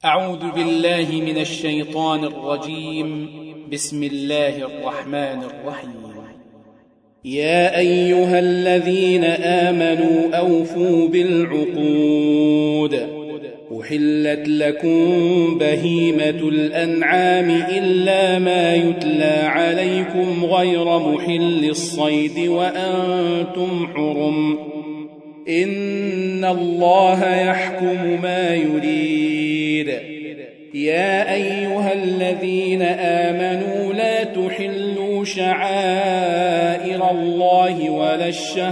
أعوذ بالله من الشيطان الرجيم. بسم الله الرحمن الرحيم. يا أيها الذين آمنوا أوفوا بالعقود. أحلت لكم بهيمة الأنعام إلا ما يتلى عليكم غير محل الصيد وأنتم حرم. إن الله يحكم ما يريد. يا أيها الذين آمنوا لا تحلوا شعائر الله ولا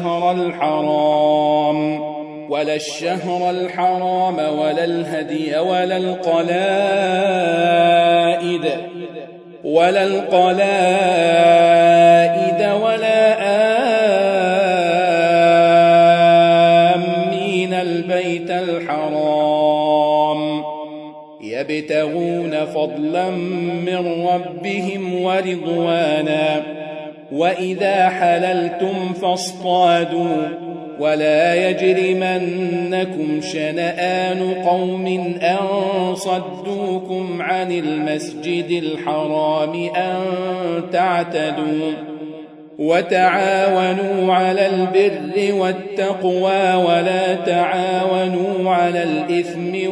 الشهر الحرام ولا الهدي ولا القلائد ولا آمين البيت الحرام يبتغون فضلا من ربهم ورضوانا. وإذا حللتم فاصطادوا ولا يجرمنكم شنآن قوم أن صدوكم عن المسجد الحرام أن تعتدوا. وتعاونوا على البر والتقوى ولا تعاونوا على الإثم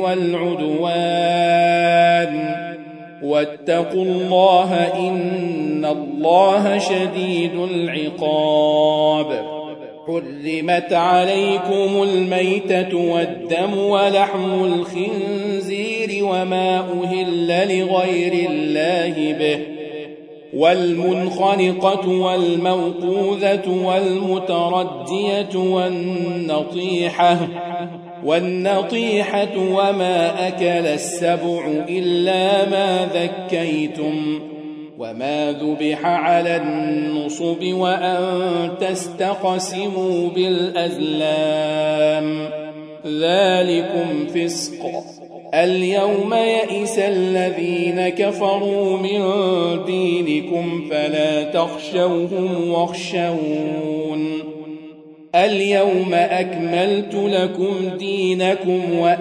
والعدوان. واتقوا الله إن الله شديد العقاب. حرمت عليكم الميتة والدم ولحم الخنزير وما أهل لغير الله به والمنخنقة والموقوذة والمتردية والنطيحة وما أكل السبع إلا ما ذكيتم وما ذبح على النصب وأن تستقسموا بالأزلام ذلكم فسق. اليوم يئس الذين كفروا من دينكم فلا تخشوهم واخشون. اليوم أكملت لكم دينكم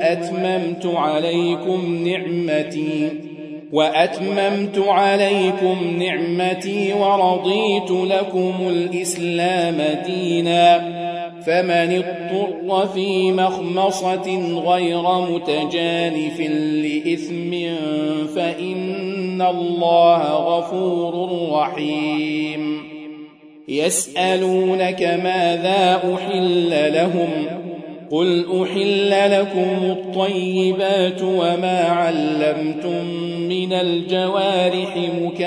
وأتممت عليكم نعمتي ورضيت لكم الإسلام دينا. فمن اضطر في مخمصة غير متجانف لإثم فإن الله غفور رحيم. يسألونك ماذا أحل لهم قل أحل لكم الطيبات وما علمتم من الجوارح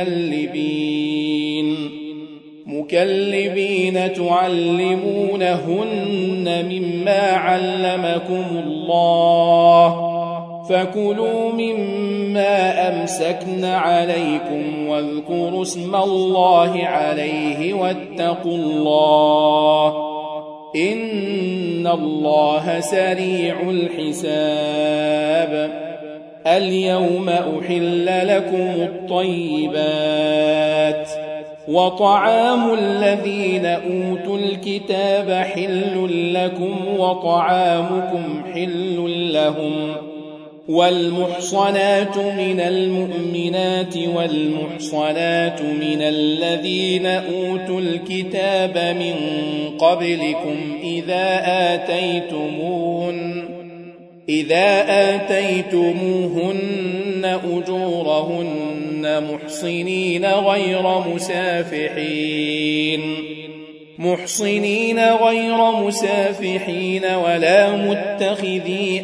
مكلبين تعلمونهن مما علمكم الله فكلوا مما أمسكن عليكم واذكروا اسم الله عليه واتقوا الله إن الله سريع الحساب. اليوم أحل لكم الطيبات وطعام الذين أوتوا الكتاب حل لكم وطعامكم حل لهم. والمحصنات من المؤمنات والمحصنات من الذين أوتوا الكتاب من قبلكم إذا آتيتموهن أجورهن محصنين غير مسافحين ولا متخذي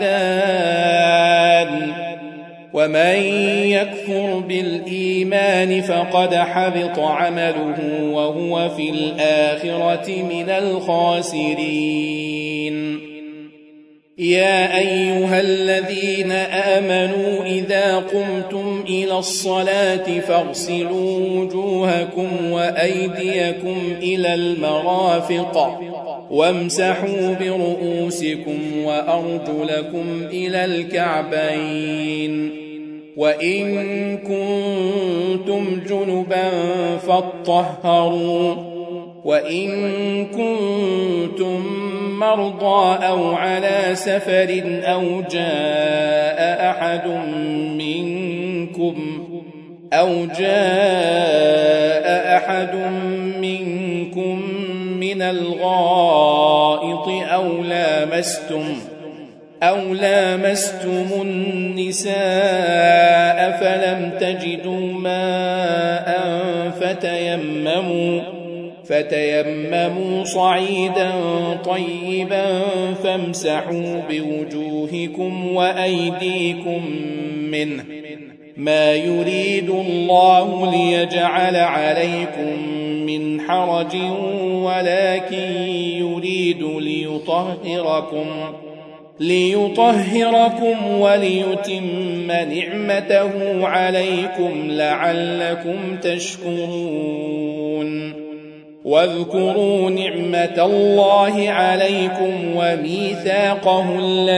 أخدان. ومن يكفر بالإيمان فقد حبط عمله وهو في الآخرة من الخاسرين. يا أيها الذين آمنوا إذا قمتم إلى الصلاة فاغسلوا وجوهكم وأيديكم إلى المرافق وامسحوا برؤوسكم وأرجلكم إلى الكعبين. وإن كنتم جنبا فاطهروا وإن كنتم مرضى أو على سفر أو جاء أحد منكم من الغائط أو لامستم النساء فلم تجدوا ماء فتيمموا صعيدا طيبا فامسحوا بوجوهكم وأيديكم منه، ما يريد الله ليجعل عليكم من حرج ولكن يريد ليطهركم وليتم نعمته عليكم لعلكم تشكرون. واذكروا نعمة الله عليكم وميثاقه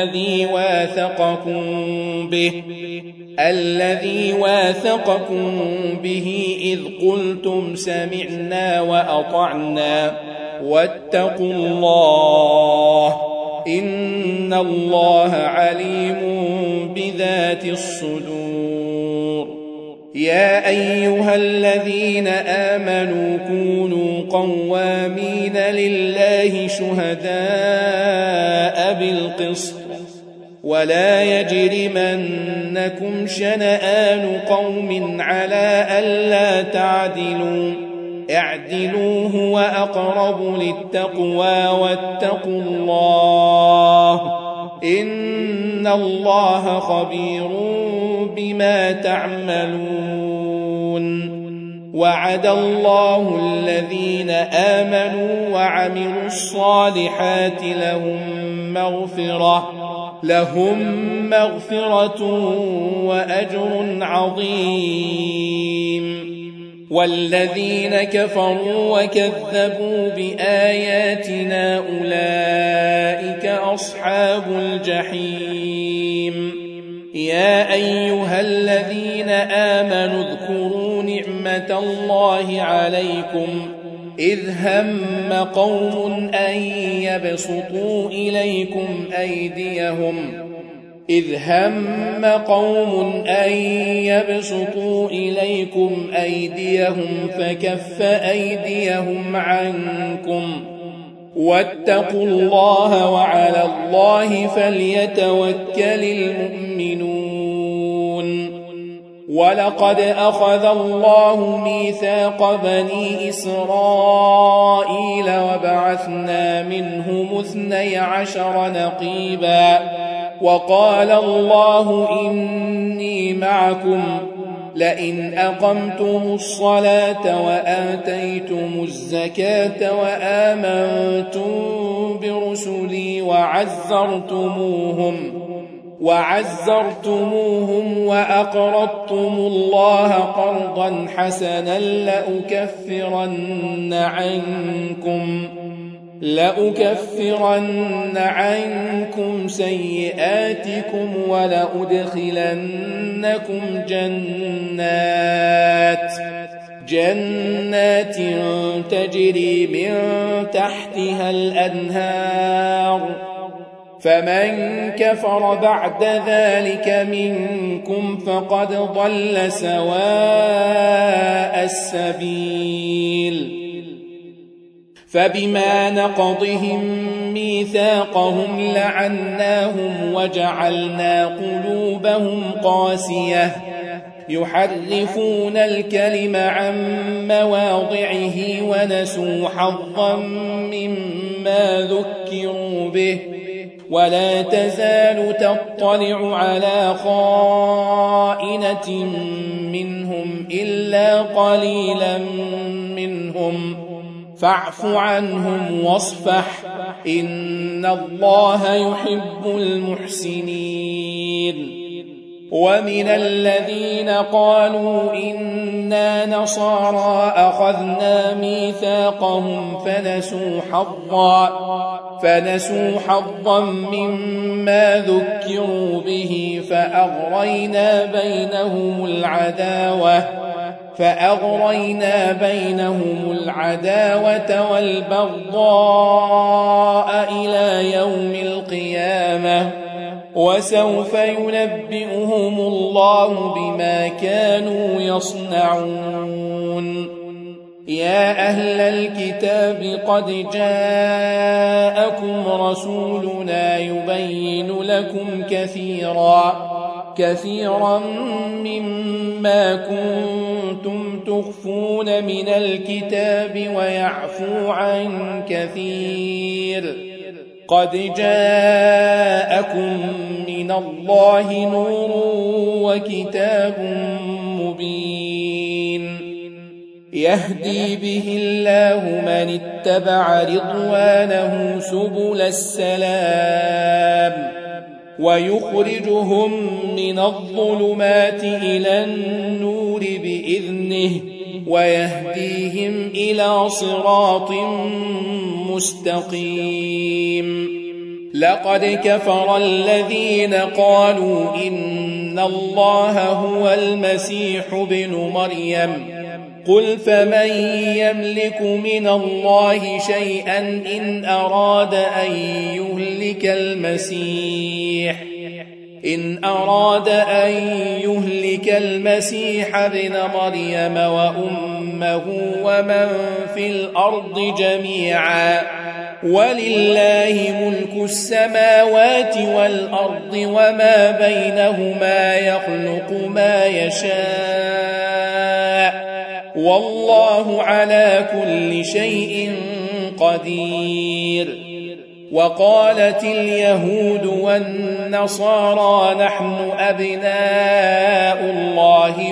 الذي واثقكم به إذ قلتم سمعنا وأطعنا واتقوا الله إن الله عليم بذات الصدور. يا أيها الذين آمنوا كونوا قوامين لله شهداء بالقسط ولا يجرمنكم شنآن قوم على ألا تعدلوا، اعدلوا هو أقرب للتقوى واتقوا الله إن الله خبير بما تعملون. وعد الله الذين آمنوا وعملوا الصالحات لهم مغفرة وأجر عظيم. والذين كفروا وكذبوا بآياتنا أولئك أصحاب الجحيم. يا أيها الذين آمنوا اذكروا نعمة الله عليكم إذ هم قوم أن يبسطوا إليكم أيديهم فكف أيديهم عنكم واتقوا الله وعلى الله فليتوكل المؤمنون. ولقد أخذ الله ميثاق بني إسرائيل وبعثنا منهم 12 نقيبا وقال الله إني معكم لئن أقمتم الصلاة وآتيتم الزكاة وآمنتم برسلي وعزرتموهم وأقرضتم الله قرضا حسنا لأكفرن عنكم سيئاتكم ولأدخلنكم جنات تجري من تحتها الأنهار فمن كفر بعد ذلك منكم فقد ضل سواء السبيل. فبما نقضهم ميثاقهم لعناهم وجعلنا قلوبهم قاسية يحرفون الكلم عن مواضعه ونسوا حظا مما ذكروا به ولا تزال تطلع على خائنة منهم إلا قليلا منهم فاعف عنهم واصفح إن الله يحب المحسنين. ومن الذين قالوا إنا نصارى أخذنا ميثاقهم فنسوا حظا مما ذكروا به فأغرينا بينهم العداوة فأغرينا بينهم العداوة والبغضاء إلى يوم القيامة وسوف ينبئهم الله بما كانوا يصنعون يا أهل الكتاب قد جاءكم رسولنا يبين لكم كثيرا مما كنتم تخفون من الكتاب ويعفو عن كثير قد جاءكم من الله نور وكتاب مبين يهدي به الله من اتبع رضوانه سبل السلام ويخرجهم من الظلمات إلى النور بإذنه ويهديهم إلى صراط مستقيم لقد كفر الذين قالوا إن الله هو المسيح ابن مريم قل فمن يملك من الله شيئا إن أراد أن يهلك المسيح ابن مريم وأمه ومن في الأرض جميعا ولله ملك السماوات والأرض وما بينهما يخلق ما يشاء والله على كل شيء قدير وقالت اليهود والنصارى نحن أبناء الله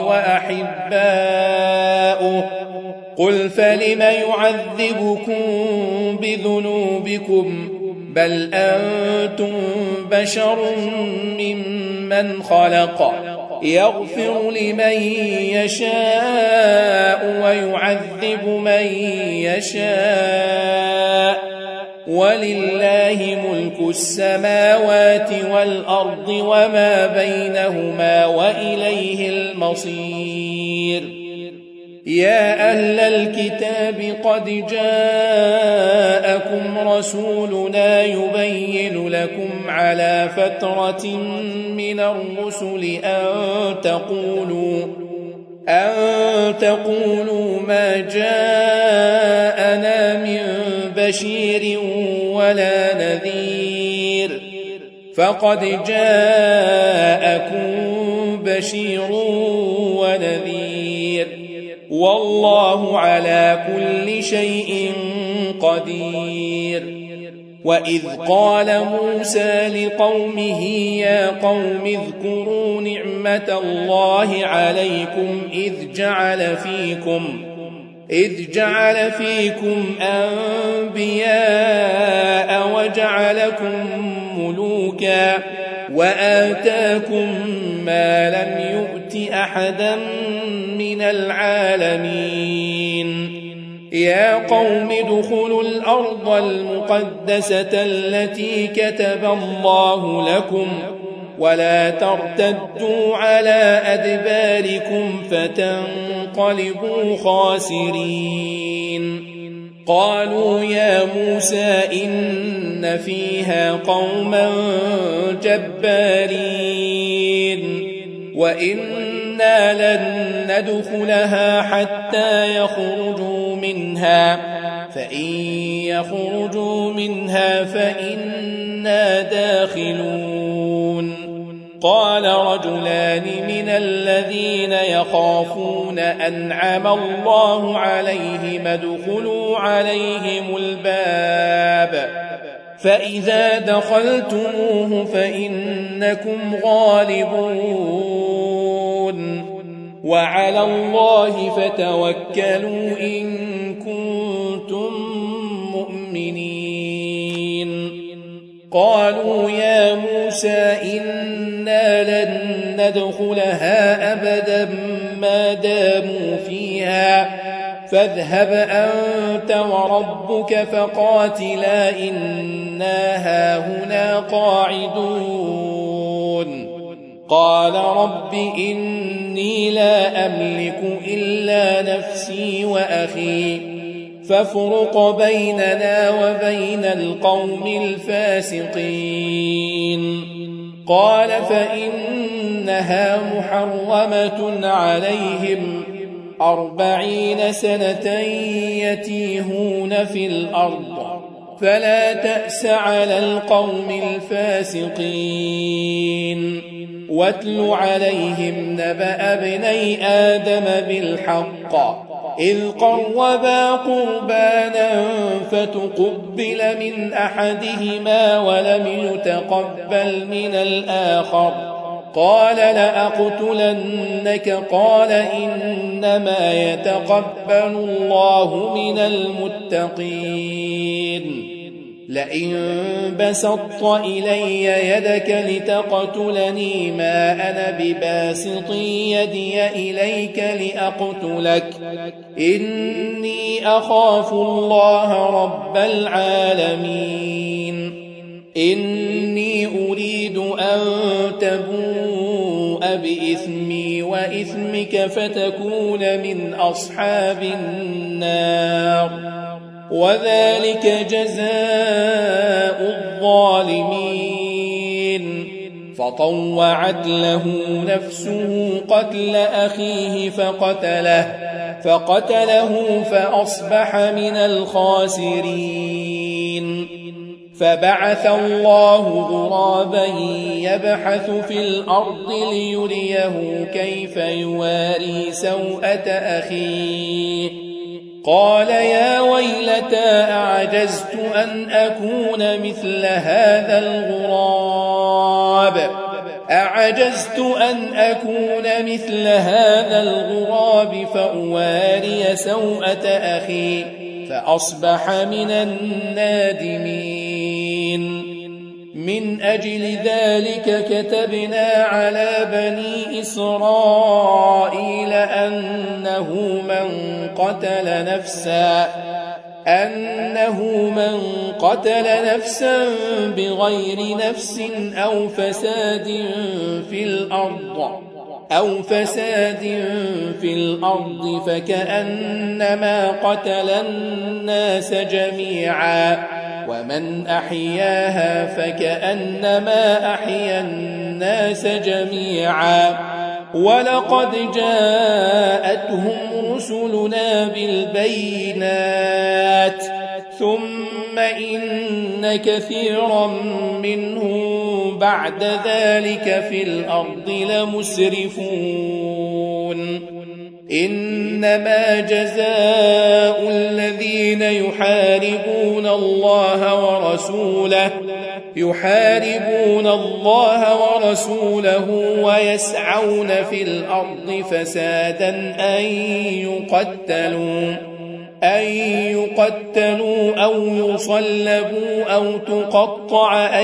وأحباؤه قل فلم يعذبكم بذنوبكم بل أنتم بشر ممن خلق يغفر لمن يشاء ويعذب من يشاء ولله ملك السماوات والأرض وما بينهما وإليه المصير يا أهل الكتاب قد جاءكم رسولنا يبين لكم على فترة من الرسل أن تقولوا ما جاءنا من بشير ولا نذير فقد جاءكم بشير ونذير والله على كل شيء قدير وإذ قال موسى لقومه يا قوم اذكروا نعمة الله عليكم إذ جعل فيكم أنبياء وجعلكم ملوكا وآتاكم ما لم يؤت أحدا من العالمين يا قوم ادخلوا الأرض المقدسة التي كتب الله لكم ولا ترتدوا على أدباركم فتنقلبوا خاسرين قالوا يا موسى إن فيها قوما جبارين وإنا لن ندخلها حتى يخرجوا منها فإن يخرجوا منها فإنا داخلون قال رجلان من الذين يخافون أنعم الله عليهم ادخلوا عليهم الباب فإذا دخلتموه فإنكم غالبون وعلى الله فتوكلوا إن كنتم مؤمنين قالوا يا موسى إنا لن ندخلها أبدا ما داموا فيها فاذهب أنت وربك فقاتلا إنا هاهنا قاعدون قال رب إني لا أملك إلا نفسي وأخي فافرق بيننا وبين القوم الفاسقين قال فإنها محرمة عليهم 40 سنة يتيهون في الأرض فلا تأس على القوم الفاسقين واتل عليهم نبأ ابني آدم بالحق إذ قربا قربانا فتقبل من أحدهما ولم يتقبل من الآخر قال لأقتلنك قال إنما يتقبل الله من المتقين لئن بسطت إلي يدك لتقتلني ما أنا بباسط يدي إليك لأقتلك إني أخاف الله رب العالمين إني أريد أن تبوء بإثمي وإثمك فتكون من أصحاب النار وذلك جزاء الظالمين فطوعت له نفسه قتل أخيه فقتله فأصبح من الخاسرين فبعث الله غرابا يبحث في الأرض ليريه كيف يواري سوءة أخيه قال يا ويلتى أعجزت أن أكون مثل هذا الغراب فأواري سوءة أخي فأصبح من النادمين من أجل ذلك كتبنا على بني إسرائيل أنه من قتل نفسا بغير نفس أو فساد في الأرض فكأنما قتل الناس جميعا ومن أحياها فكأنما أحيا الناس جميعا ولقد جاءتهم رسلنا بالبينات ثم إن كثيرا منهم بعد ذلك في الأرض لمسرفون إنما جزاء الذين يحاربون الله ورسوله ويسعون في الأرض فسادا أن يقتلوا أو يصلبوا أو تقطع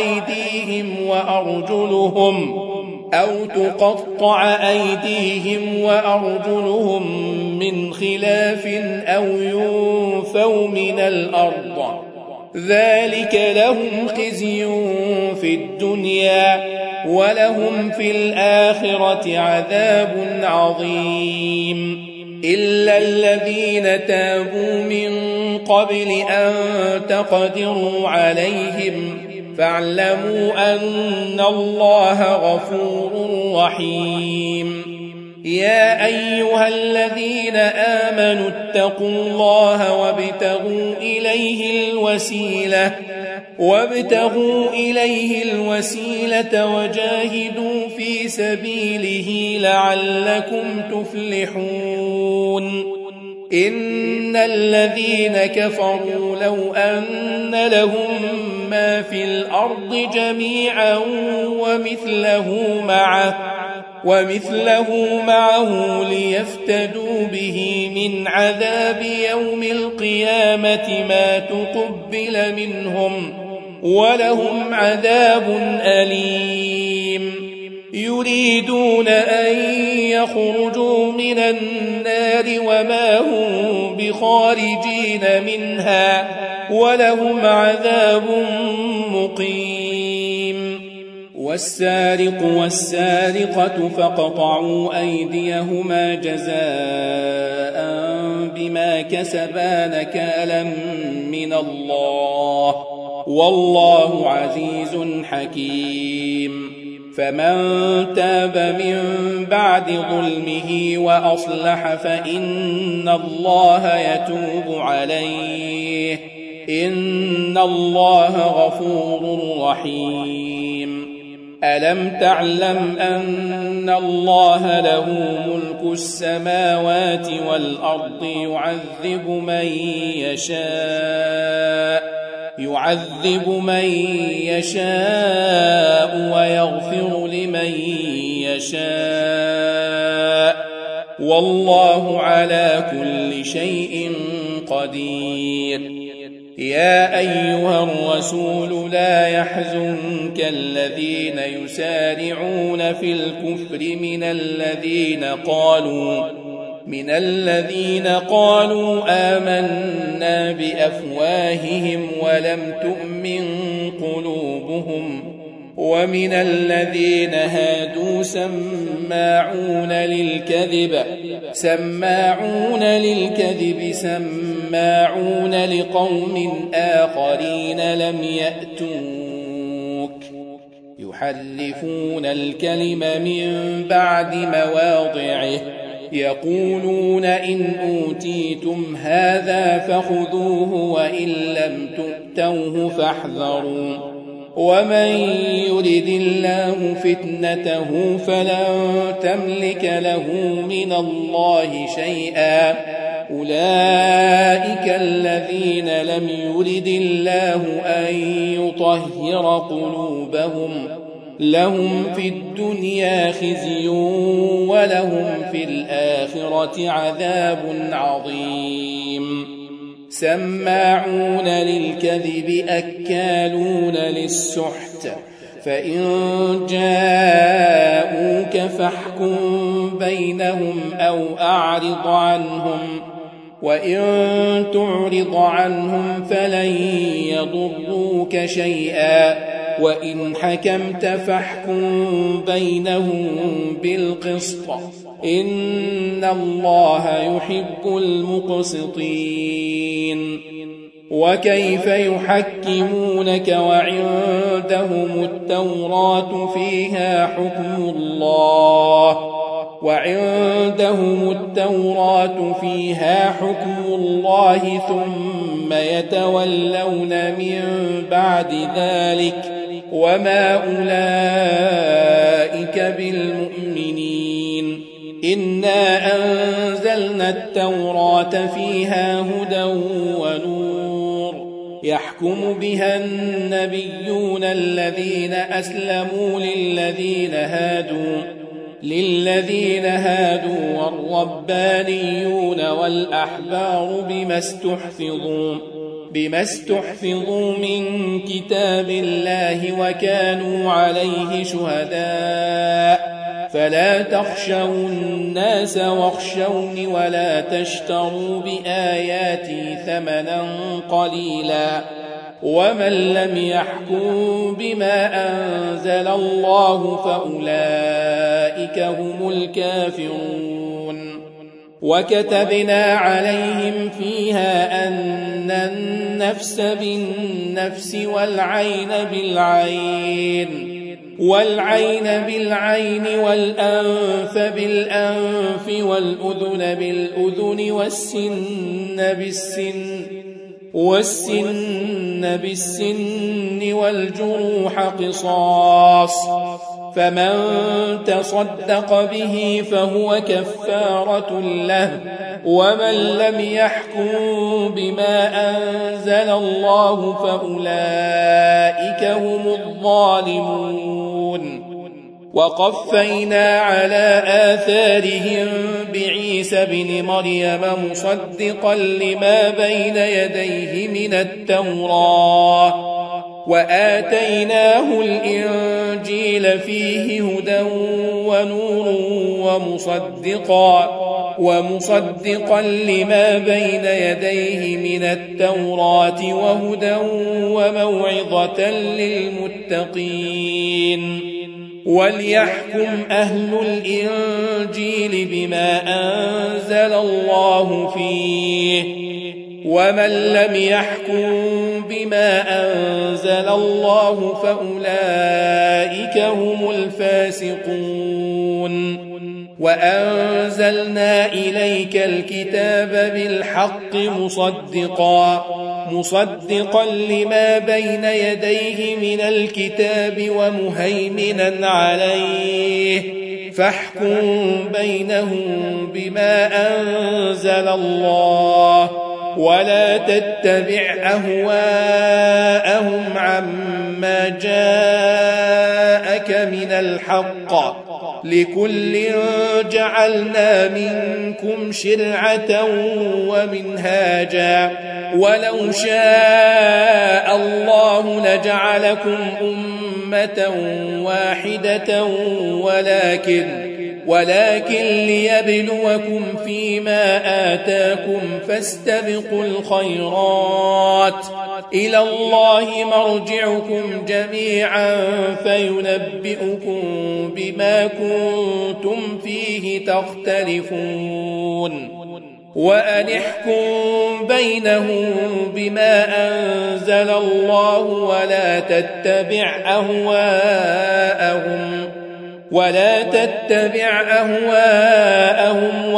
أيديهم وأرجلهم من خلاف أو ينفوا من الأرض ذلك لهم خزي في الدنيا ولهم في الآخرة عذاب عظيم إلا الذين تابوا من قبل أن تقدروا عليهم فاعلموا أن الله غفور رحيم يا أيها الذين آمنوا اتقوا الله وابتغوا إليه الوسيلة وجاهدوا في سبيله لعلكم تفلحون إن الذين كفروا لو أن لهم ما في الأرض جميعا ومثله معه ليفتدوا به من عذاب يوم القيامة ما تقبل منهم ولهم عذاب أليم يريدون أن يخرجوا من النار وما هم بخارجين منها ولهم عذاب مقيم والسارق والسارقة فاقطعوا أيديهما جزاء بما كسبا نكالا من الله والله عزيز حكيم فمن تاب من بعد ظلمه وأصلح فإن الله يتوب عليه إن الله غفور رحيم ألم تعلم أن الله له ملك السماوات والأرض يعذب من يشاء ويغفر لمن يشاء والله على كل شيء قدير يا أيها الرسول لا يحزنك الذين يسارعون في الكفر من الذين قالوا آمنا بأفواههم ولم تؤمن قلوبهم ومن الذين هادوا سماعون للكذب سماعون لقوم آخرين لم يأتوك يحرفون الكلم من بعد مواضعه يقولون إن أوتيتم هذا فخذوه وإن لم تؤتوه فاحذروا ومن يرد الله فتنته فلن تملك له من الله شيئا أولئك الذين لم يرد الله أن يطهر قلوبهم لهم في الدنيا خزي ولهم في الآخرة عذاب عظيم سماعون للكذب أكالون للسحت فإن جاءوك فاحكم بينهم أو أعرض عنهم وإن تعرض عنهم فلن يضروك شيئا وإن حكمت فاحكم بينهم بالقسط إن الله يحب المقسطين وكيف يحكمونك وعندهم التوراة فيها حكم الله ثم يتولون من بعد ذلك وما أولئك بالمؤمنين إنا أنزلنا التوراة فيها هدى ونور يحكم بها النبيون الذين أسلموا للذين هادوا والربانيون والأحبار بما استحفظوا من كتاب الله وكانوا عليه شهداء فلا تخشوا الناس واخشوني ولا تشتروا بآياتي ثمنا قليلا ومن لم يحكم بما أنزل الله فأولئك هم الكافرون والكتبنا عليهم فيها أن النفس بالنفس والعين بالعين والأنف بالأنف والأذن بالأذن والسن بالسن والجروح قصاص فمن تصدق به فهو كفارة له ومن لم يحكم بما أنزل الله فأولئك هم الظالمون وقفينا على آثارهم بعيسى بن مريم مصدقا لما بين يديه من التوراة وآتيناه الإنجيل فيه هدى ونور ومصدقا لما بين يديه من التوراة وهدى وموعظة للمتقين وليحكم أهل الإنجيل بما أنزل الله فيه ومن لم يحكم بما أنزل الله فأولئك هم الفاسقون وأنزلنا إليك الكتاب بالحق مصدقا لما بين يديه من الكتاب ومهيمنا عليه فاحكم بينهم بما أنزل الله ولا تتبع أهواءهم عما جاءك من الحق لكل جعلنا منكم شرعة ومنهاجا ولو شاء الله لجعلكم أمة واحدة ولكن ليبلوكم فيما آتاكم فاستبقوا الخيرات إلى الله مرجعكم جميعا فينبئكم بما كنتم فيه تختلفون وأن احكم بينهم بما أنزل الله ولا تتبع أهواءهم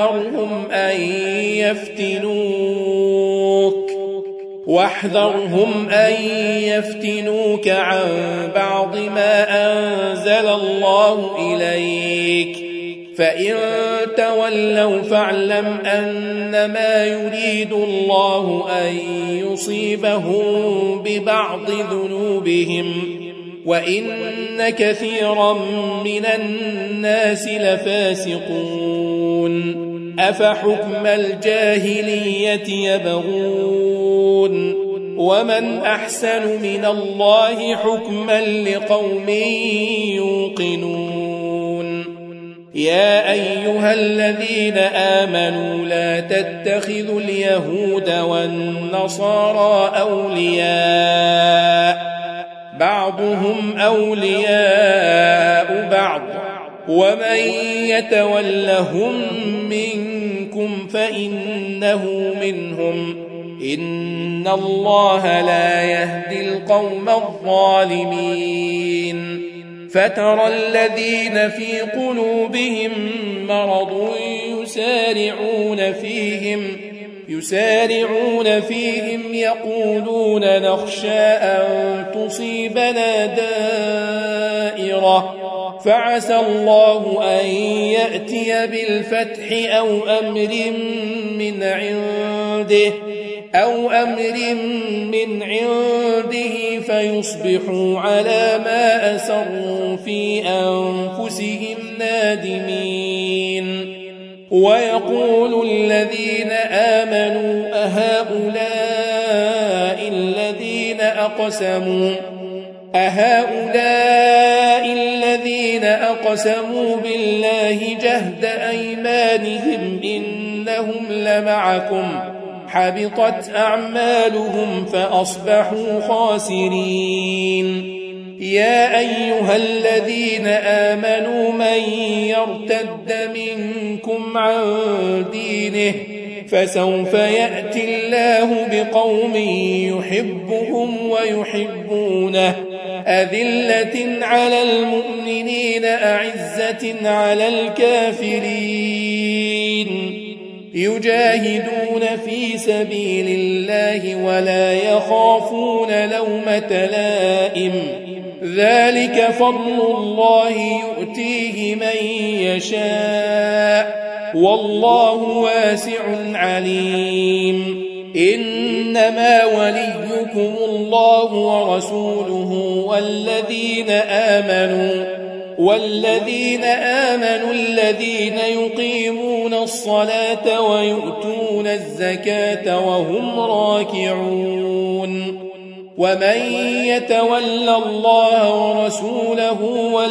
واحذرهم أن يفتنوك عن بعض ما أنزل الله إليك فإن تولوا فاعلم أنما يريد الله أن يصيبهم ببعض ذنوبهم وإن كثيرا من الناس لفاسقون أفحكم الجاهلية يبغون ومن أحسن من الله حكما لقوم يوقنون يا أيها الذين آمنوا لا تتخذوا اليهود والنصارى أولياء بعضهم أولياء بعض ومن يتولهم منكم فإنه منهم إن الله لا يهدي القوم الظالمين فترى الذين في قلوبهم مرض يسارعون فيهم يقولون نخشى أن تصيبنا دائرة فعسى الله أن يأتي بالفتح أو أمر من عنده فيصبحوا على ما أسروا في أنفسهم نادمين ويقول الذين آمنوا أهؤلاء الذين أقسموا بالله جهد أيمانهم إنهم لمعكم حبطت أعمالهم فأصبحوا خاسرين يا أيها الذين آمنوا من يرتد منكم عن دينه فسوف يأتي الله بقوم يحبهم ويحبونه أذلة على المؤمنين أعزة على الكافرين يجاهدون في سبيل الله ولا يخافون لومة لائم ذلك فضل الله يؤتيه من يشاء والله واسع عليم إنما وليكم الله ورسوله والذين آمنوا الذين يقيمون الصلاة ويؤتون الزكاة وهم راكعون ومن يتول الله ورسوله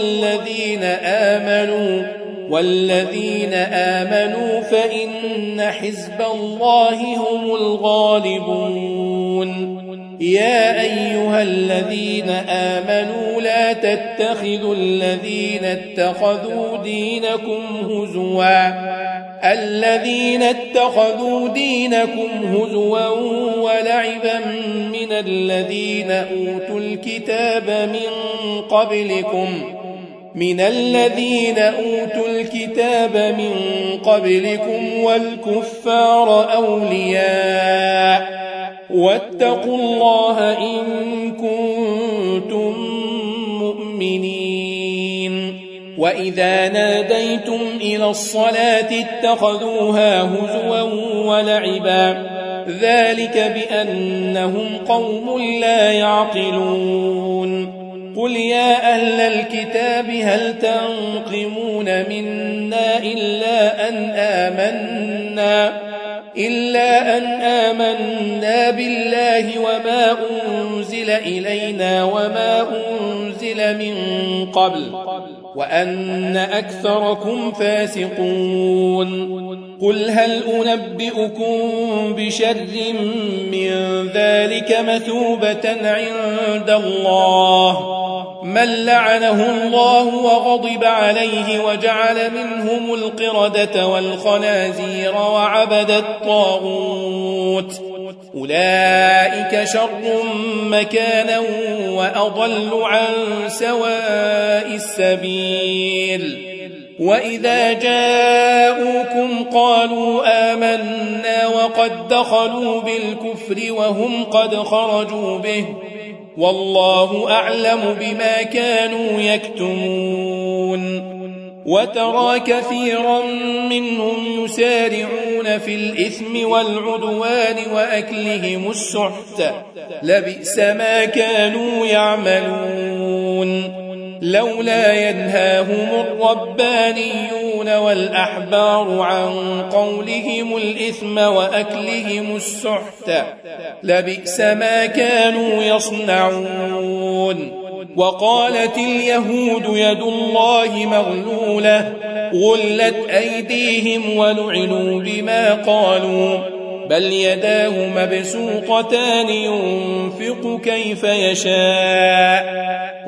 والذين آمنوا فإن حزب الله هم الغالبون يا أيها الذين آمنوا لا تتخذوا الذين اتخذوا دينكم هزوا ولعبا من الذين أوتوا الكتاب من قبلكم والكفار أولياء واتقوا الله إن كنتم مؤمنين وإذا ناديتم إلى الصلاة اتخذوها هزوا ولعبا ذلك بأنهم قوم لا يعقلون قل يا أهل الكتاب هل تنقمون منا إلا أن آمنا بالله وما أنزل إلينا وما أنزل من قبل وأن أكثركم فاسقون قل هل أنبئكم بشر من ذلك مثوبة عند الله من لعنه الله وغضب عليه وجعل منهم القردة والخنازير وعبد الطاغوت أولئك شر مكانا وأضل عن سواء السبيل وإذا جاءوكم قالوا آمنا وقد دخلوا بالكفر وهم قد خرجوا به والله أعلم بما كانوا يكتمون وترى كثيرا منهم يسارعون في الإثم والعدوان وأكلهم السحت لبئس ما كانوا يعملون لولا ينهاهم الربانيون والأحبار عن قولهم الإثم وأكلهم السحت لبئس ما كانوا يصنعون وقالت اليهود يد الله مغلولة غلت أيديهم ولعنوا بما قالوا بل يداه مبسوطتان ينفق كيف يشاء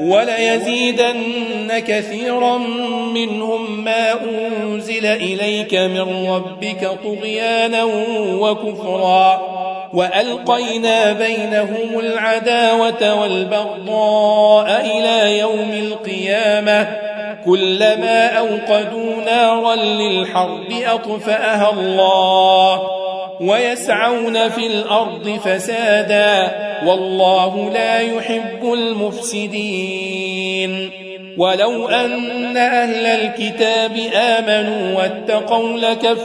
وليزيدن كثيرا منهم ما أنزل إليك من ربك طغيانا وكفرا وألقينا بينهم العداوة والبغضاء إلى يوم القيامة كلما أوقدوا نارا للحرب أطفأها الله ويسعون في الأرض فسادا والله لا يحب المفسدين ولو أن أهل الكتاب آمنوا واتقوا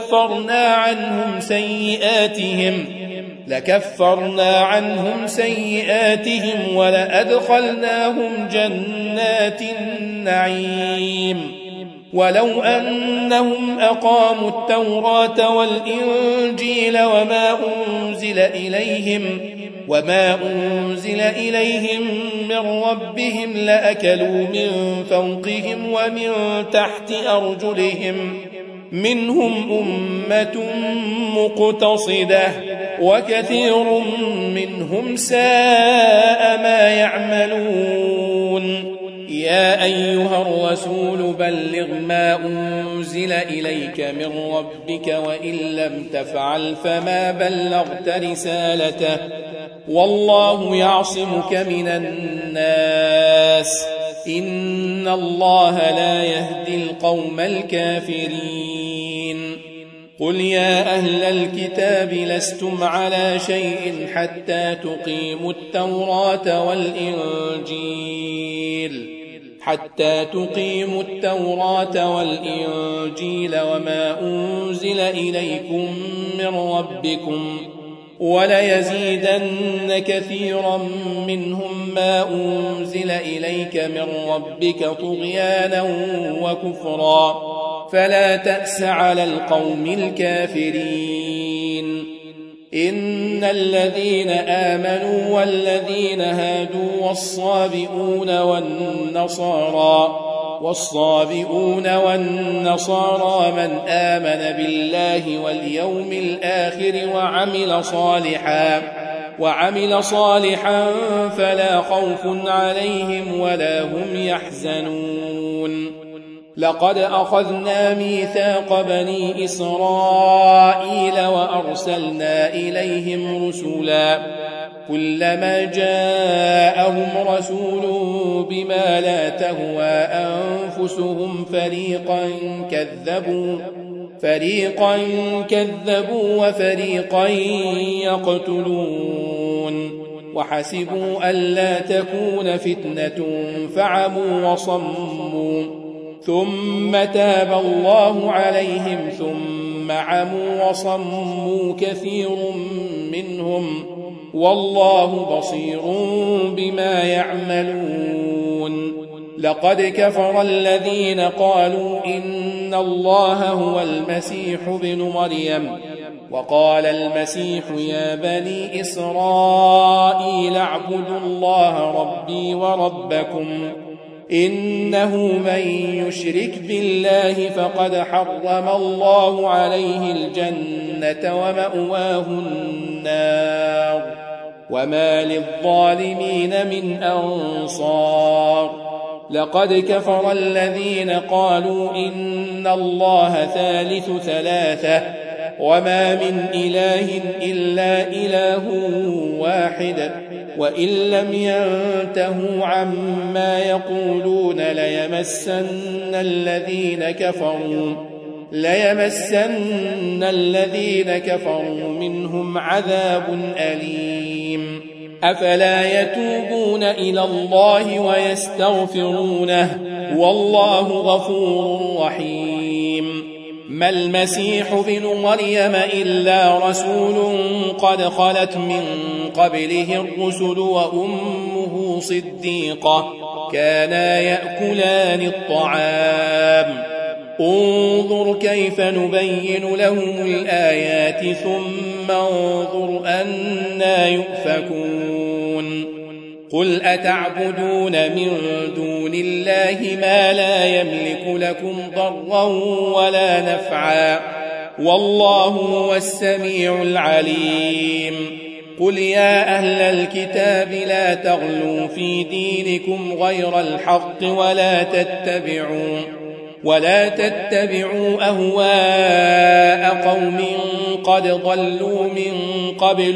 لكفرنا عنهم سيئاتهم ولأدخلناهم جنات النعيم ولو أنهم أقاموا التوراة والإنجيل وما أنزل إليهم من ربهم لأكلوا من فوقهم ومن تحت أرجلهم منهم أمة مقتصدة وكثير منهم ساء ما يعملون يا أيها الرسول بلغ ما أنزل إليك من ربك وإن لم تفعل فما بلغت رسالته والله يعصمك من الناس إن الله لا يهدي القوم الكافرين قل يا أهل الكتاب لستم على شيء حتى تقيموا التوراة والإنجيل وما أنزل إليكم من ربكم وليزيدن كثيرا منهم ما أنزل إليك من ربك طغيانا وكفرا فلا تأس على القوم الكافرين إن الذين آمنوا والذين هادوا والصابئون من آمن بالله واليوم الآخر وعمل صالحا فلا خوف عليهم ولا هم يحزنون لقد أخذنا ميثاق بني إسرائيل وأرسلنا إليهم رسلا كلما جاءهم رسول بما لا تهوى أنفسهم فريقا كذبوا وفريقا يقتلون وحسبوا ألا تكون فتنة فعموا وصموا ثم تاب الله عليهم ثم عموا وصموا كثير منهم والله بصير بما يعملون لقد كفر الذين قالوا إن الله هو المسيح ابن مريم وقال المسيح يا بني إسرائيل اعبدوا الله ربي وربكم إنه من يشرك بالله فقد حرم الله عليه الجنة ومأواه النار وما للظالمين من أنصار لقد كفر الذين قالوا إن الله ثالث ثلاثة وما من إله إلا إله واحد وإن لم ينتهوا عما يقولون ليمسن الذين كفروا منهم عذاب أليم أفلا يتوبون إلى الله ويستغفرونه والله غفور رحيم ما المسيح ابن مريم إلا رسول قد خلت من قبله الرسل وأمه صديقة كانا يأكلان الطعام انظر كيف نبين لهم الآيات ثم انظر أنا يؤفكون قل أتعبدون من دون الله ما لا يملك لكم ضرا ولا نفعا والله هو السميع العليم قل يا أهل الكتاب لا تغلوا في دينكم غير الحق ولا تتبعوا أهواء قوم قد ضلوا من قبل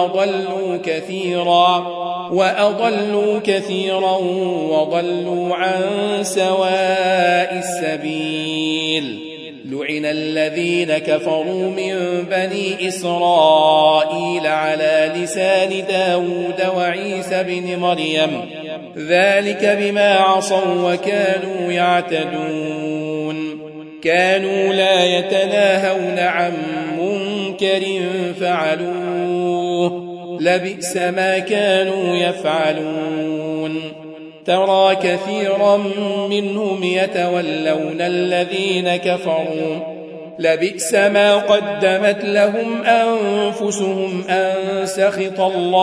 وأضلوا كثيرا وضلوا عن سواء السبيل لعن الذين كفروا من بني إسرائيل على لسان داود وعيسى بن مريم ذلك بما عصوا وكانوا يعتدون كانوا لا يتناهون عن منكر فعلوه لبئس ما كانوا يفعلون ترى كثيرا منهم يتولون الذين كفروا لبئس ما قدمت لهم أنفسهم أن سخط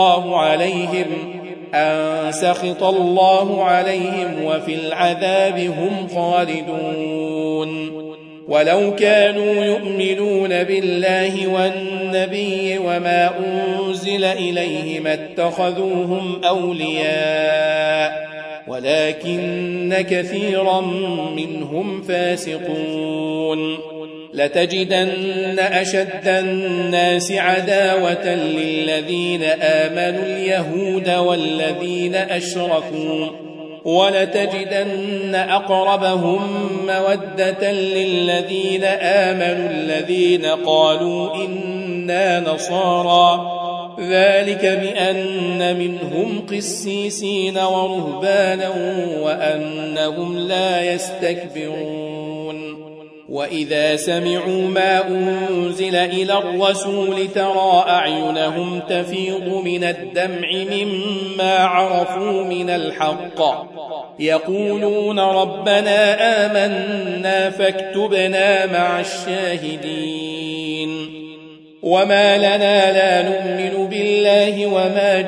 الله عليهم وفي العذاب هم خالدون ولو كانوا يؤمنون بالله والنبي وما أنزل إليه ما اتخذوهم أولياء ولكن كثيرا منهم فاسقون لتجدن أشد الناس عداوة للذين آمنوا اليهود والذين أشركوا ولتجدن أقربهم مودة للذين آمنوا الذين قالوا إنا نصارى ذلك بأن منهم قسيسين ورهبانا وأنهم لا يستكبرون وإذا سمعوا ما أنزل إلى الرسول ترى أعينهم تفيض من الدمع مما عرفوا من الحق يقولون ربنا آمنا فاكتبنا مع الشاهدين وما لنا لا نؤمن بالله وما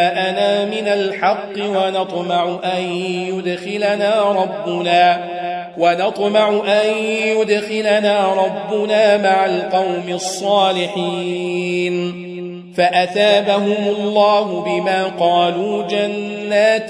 جاءنا من الحق ونطمع أن ونطمع أن يدخلنا ربنا مع القوم الصالحين فأثابهم الله بما قالوا جنات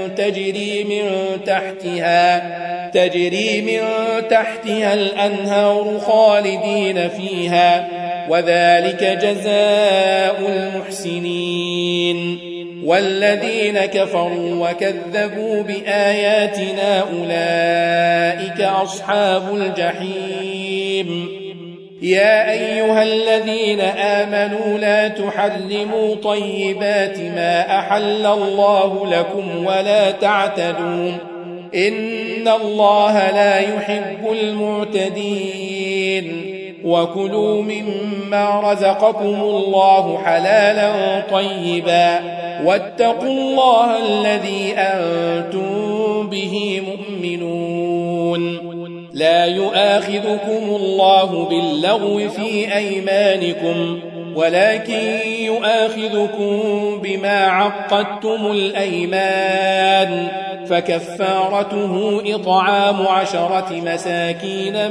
تجري من تحتها الأنهار خالدين فيها وذلك جزاء المحسنين والذين كفروا وكذبوا بآياتنا أولئك أصحاب الجحيم يا أيها الذين آمنوا لا تحرموا طيبات ما أحل الله لكم ولا تعتدوا إن الله لا يحب المعتدين وكلوا مما رزقكم الله حلالا طيبا واتقوا الله الذي أنتم به مؤمنون لا يؤاخذكم الله باللغو في أيمانكم ولكن يؤاخذكم بما عقدتم الأيمان فكفارته إطعام 10 مساكين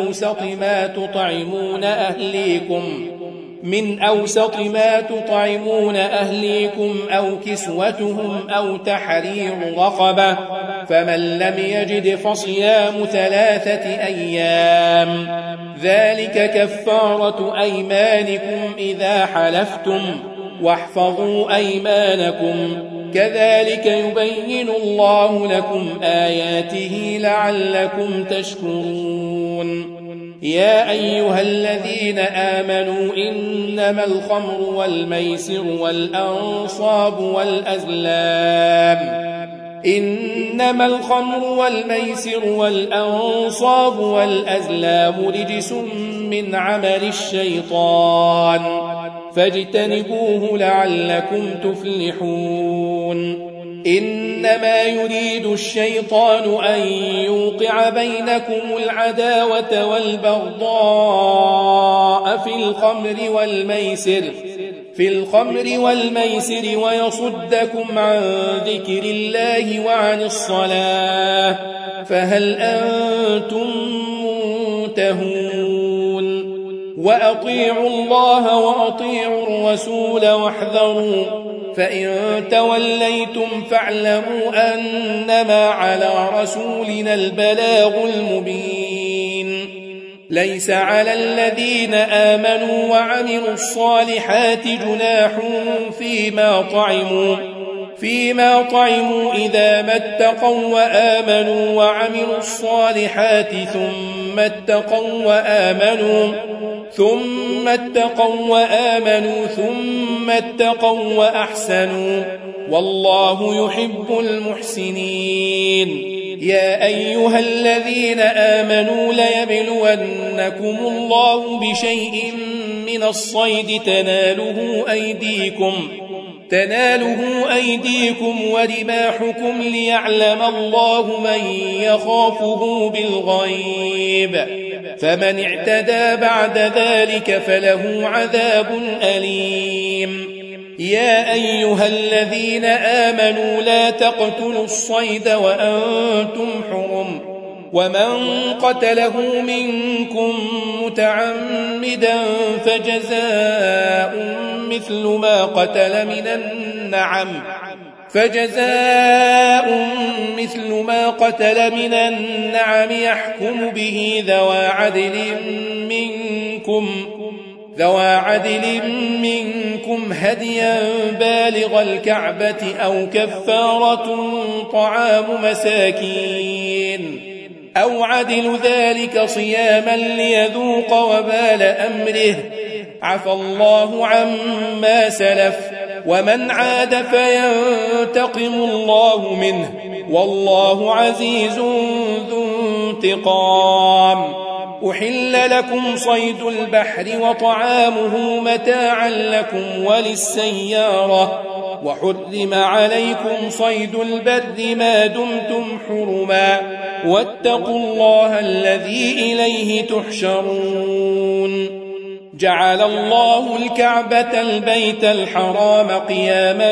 من أوسط ما تطعمون أهليكم أو كسوتهم أو تحرير رقبة فمن لم يجد فصيام 3 أيام ذلك كفارة أيمانكم إذا حلفتم واحفظوا أيمانكم كذلك يبين الله لكم آياته لعلكم تشكرون يا أيها الذين آمنوا إنما الخمر والميسر والأنصاب والأزلام رجس من عمل الشيطان فاجتنبوه لعلكم تفلحون إنما يريد الشيطان أن يوقع بينكم العداوة والبغضاء في الخمر والميسر ويصدكم عن ذكر الله وعن الصلاة فهل أنتم منتهون وأطيعوا الله وأطيعوا الرسول واحذروا فإن توليتم فاعلموا أنما على رسولنا البلاغ المبين ليس على الذين آمنوا وعملوا الصالحات جناح فيما طعموا إذا ما اتقوا وآمنوا وعملوا الصالحات ثم اتقوا وأحسنوا والله يحب المحسنين يا أيها الذين آمنوا ليبلونكم الله بشيء من الصيد تناله أيديكم ورماحكم ليعلم الله من يخافه بالغيب فمن اعتدى بعد ذلك فله عذاب أليم يا أيها الذين آمنوا لا تقتلوا الصيد وأنتم حرم ومن قتله منكم متعمدا فجزاء مثل ما قتل من النعم يحكم به ذوى عدل منكم هديا بالغ الكعبة أو كفارة طعام مساكين أو عدل ذلك صياما ليذوق وبال أمره عفى الله عما سلف ومن عاد فينتقم الله منه والله عزيز ذو انتقام أحل لكم صيد البحر وطعامه متاعا لكم وللسيارة وحرم عليكم صيد البر ما دمتم حرما واتقوا الله الذي إليه تحشرون جعل الله الكعبة البيت الحرام قياما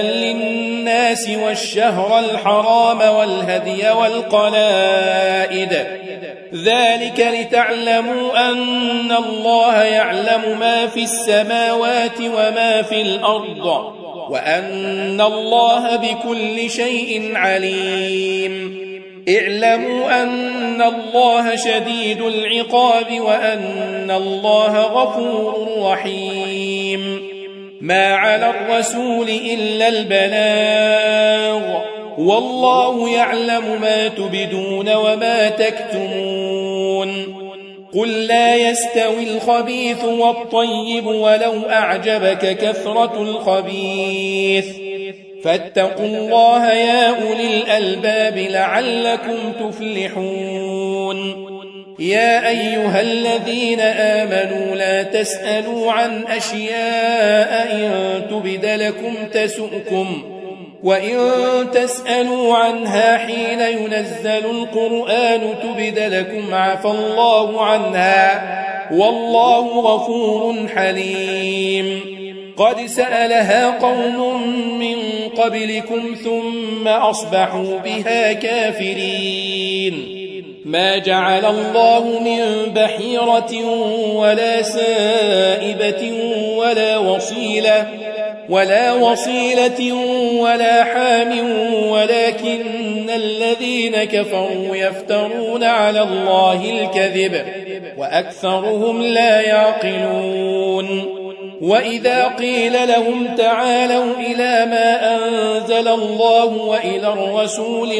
للناس والشهر الحرام والهدي والقلائد ذلك لتعلموا أن الله يعلم ما في السماوات وما في الأرض وأن الله بكل شيء عليم. اعلموا أن الله شديد العقاب وأن الله غفور رحيم. ما على الرسول إلا البلاغ والله يعلم ما تبدون وما تكتمون. قل لا يستوي الخبيث والطيب ولو أعجبك كثرة الخبيث فاتقوا الله يا أولي الألباب لعلكم تفلحون. يا أيها الذين آمنوا لا تسألوا عن أشياء إن تبد لكم تسؤكم وإن تسألوا عنها حين ينزل القرآن تبد لكم عفى الله عنها والله غفور حليم. قد سألها قوم من قبلكم ثم أصبحوا بها كافرين. ما جعل الله من بحيرة ولا سائبة ولا وصيلة ولا حام ولكن الذين كفروا يفترون على الله الكذب وأكثرهم لا يعقلون. وإذا قيل لهم تعالوا إلى ما أنزل الله وإلى الرسول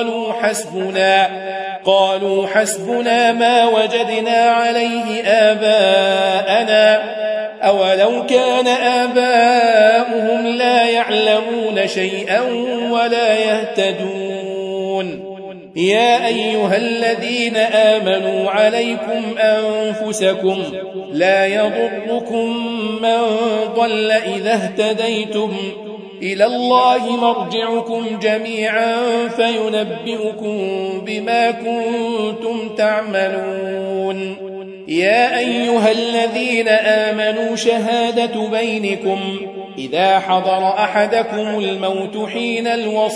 قالوا حسبنا ما وجدنا عليه آباءنا أولو كان آباؤهم لا يعلمون شيئا ولا يهتدون. يا أيها الذين آمنوا عليكم أنفسكم لا يضركم من ضل إذا اهتديتم إلى الله مرجعكم جميعا فينبئكم بما كنتم تعملون. يا أيها الذين آمنوا شهادة بينكم إذا حضر أحدكم الموت حين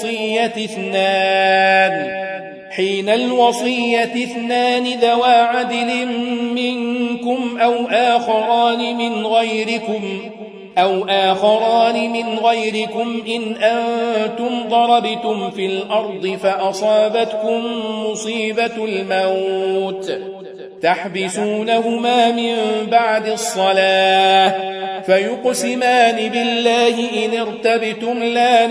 الوصية اثنان ذوى عدل منكم أو آخران من غيركم إن أنتم ضربتم في الأرض فأصابتكم مصيبة الموت تحبسونهما من بعد الصلاة فيقسمان بالله إن ارتبتم لا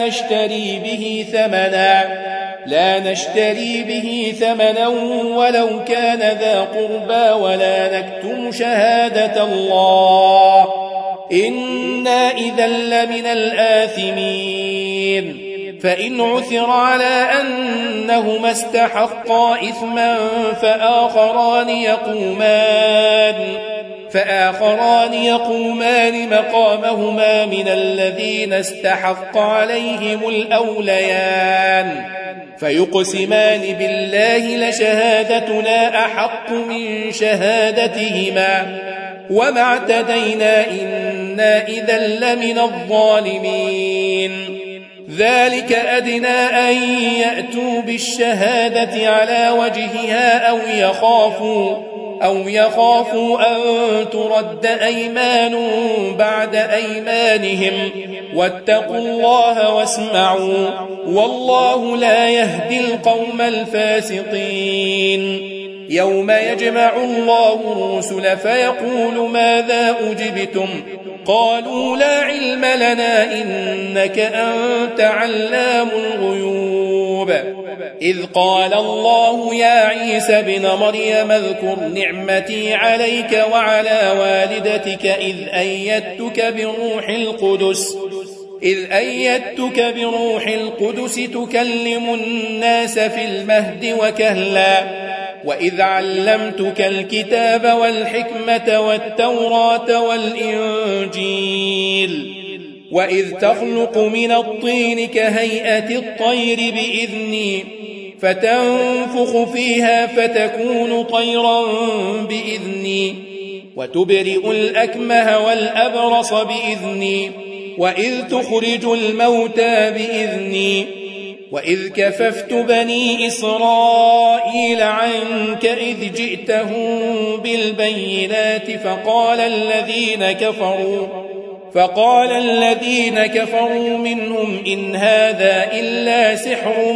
نشتري به ثمنا ولو كان ذا قربى ولا نكتم شهادة الله إنا إذا لمن الآثمين. فإن عثر على أنهما استحقا إثما فآخران يقومان مقامهما من الذين استحق عليهم الأوليان فيقسمان بالله لشهادتنا أحق من شهادتهما وما اعتدينا إنا إذا لمن الظالمين. ذلك أدنى أن يأتوا بالشهادة على وجهها أو يخافوا أن ترد أيمان بعد أيمانهم واتقوا الله واسمعوا والله لا يهدي القوم الفاسقين. يوم يجمع الله الرسل فيقول ماذا أجبتم قالوا لا علم لنا إنك أنت علام الغيوب. إذ قال الله يا عيسى ابن مريم اذكر نعمتي عليك وعلى والدتك إذ أيدتك بروح القدس تكلم الناس في المهد وكهلا وإذ علمتك الكتاب والحكمة والتوراة والإنجيل وإذ تخلق من الطين كهيئة الطير بإذني فتنفخ فيها فتكون طيرا بإذني وتبرئ الأكمه والأبرص بإذني وإذ تخرج الموتى بإذني وإذ كففت بني إسرائيل عنك إذ جئتهم بالبينات فقال الذين كفروا منهم إن هذا إلا سحر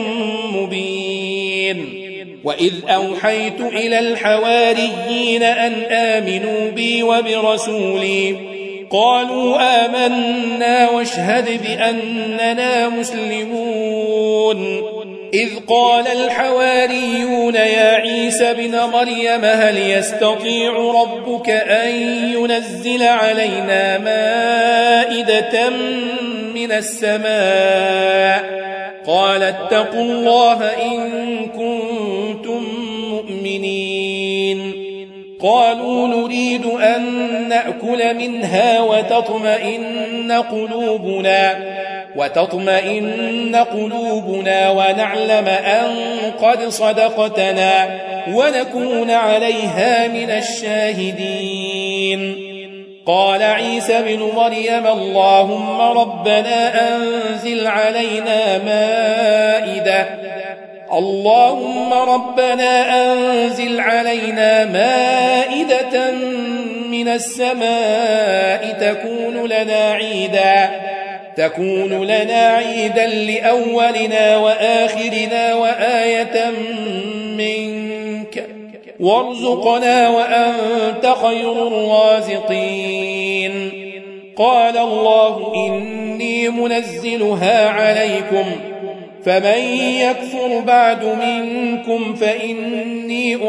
مبين وإذ أوحيت إلى الحواريين أن آمنوا بي وبرسولي قالوا آمنا واشهد بأننا مسلمون إذ قال الحواريون يا عيسى بن مريم هل يستطيع ربك أن ينزل علينا مائدة من السماء قال اتقوا الله إن كنتم مؤمنين قالوا نريد أن نأكل منها وتطمئن قلوبنا ونعلم أن قد صدقتنا ونكون عليها من الشاهدين قال عيسى بن مريم اللهم ربنا أنزل علينا مائدة من السماء تكون لنا عيدا لأولنا وآخرنا وآية منك وارزقنا وأنت خير الرازقين قال الله إني منزلها عليكم فمن يكفر بعد منكم فإني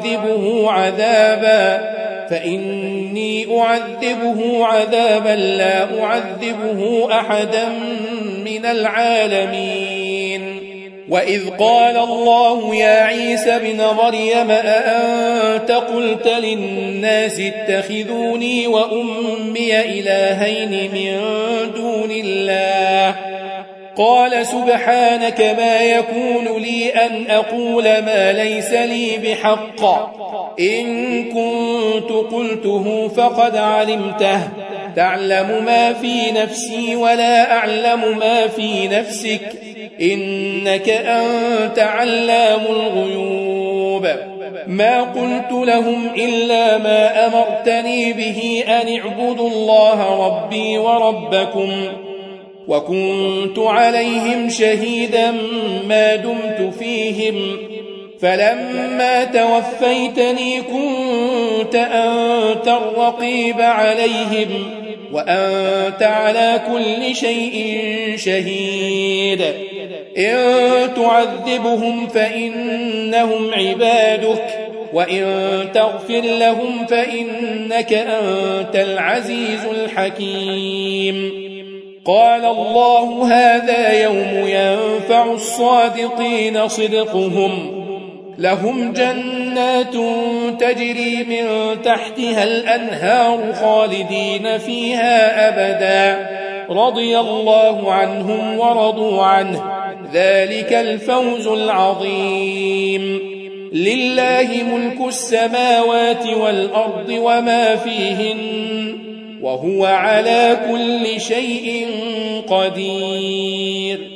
أعذبه عذابا لا أعذبه أحدا من العالمين وإذ قال الله يا عيسى بن مريم أأنت قلت للناس اتخذوني وأمي إلهين من دون الله قال سبحانك ما يكون لي أن أقول ما ليس لي بحق إن كنت قلته فقد علمته تعلم ما في نفسي ولا أعلم ما في نفسك إنك أنت علام الغيوب ما قلت لهم إلا ما أمرتني به أن اعبدوا الله ربي وربكم وكنت عليهم شهيدا ما دمت فيهم فلما توفيتني كنت أنت الرقيب عليهم وأنت على كل شيء شهيد إن تعذبهم فإنهم عبادك وإن تغفر لهم فإنك أنت العزيز الحكيم قال الله هذا يوم ينفع الصادقين صدقهم لهم جنات تجري من تحتها الأنهار خالدين فيها أبدا رضي الله عنهم ورضوا عنه ذلك الفوز العظيم لله ملك السماوات والأرض وما فيهن وهو على كل شيء قدير